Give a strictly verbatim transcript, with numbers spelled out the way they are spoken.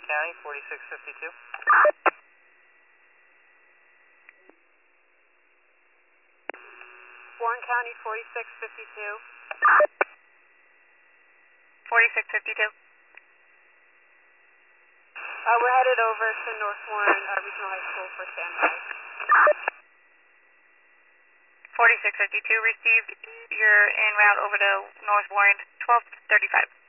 County, forty-six fifty-two. Warren County, forty-six fifty-two. forty-six fifty-two. Uh, we're headed over to North Warren uh, Regional High School for standby. forty-six fifty-two received. You're en route over to North Warren, twelve thirty-five.